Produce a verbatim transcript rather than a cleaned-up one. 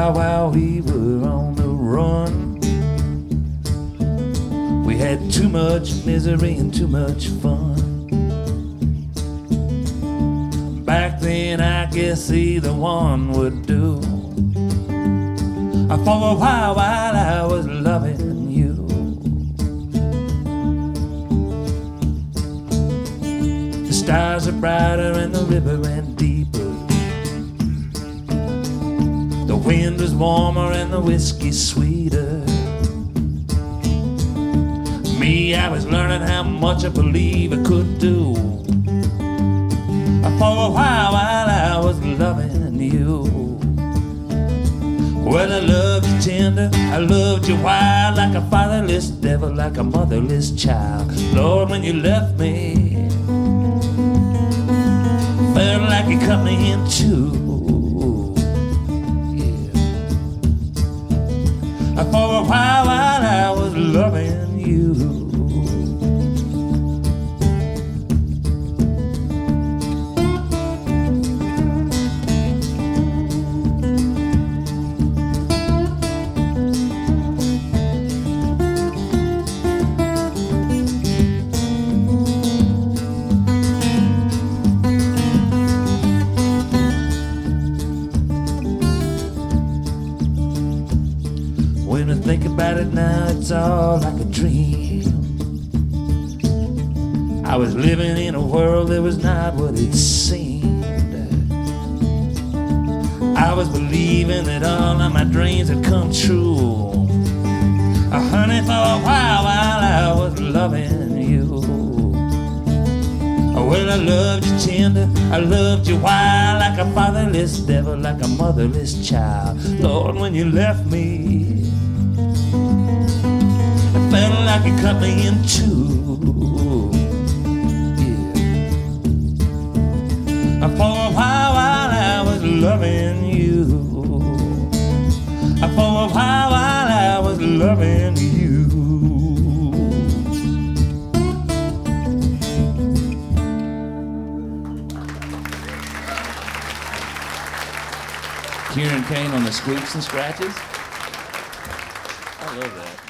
while while we were on the run. We had too much misery and too much fun. Back then I guess either one would do. For a while while I was loving you. The stars are brighter and the river ran deeper. The wind was warmer and the whiskey sweeter. Me, I was learning how much a believer could do. For a while while I was loving you. Well, I loved you tender, I loved you wild, like a fatherless devil, like a motherless child. Lord, when you left me, felt like you cut me in two. Yeah. For a while while I was loving you. When I think about it now, it's all like a dream. I was living in a world that was not what it seemed. I was believing that all of my dreams had come true. Uh, honey, for a while while I was loving you. Well, I loved you tender, I loved you wild, like a fatherless devil, like a motherless child. Lord, when you left me, it felt like it cut me in two. Yeah. For a while while I was loving you. For a while while I was loving you. Kieran Kane on the squeaks and scratches. I love that.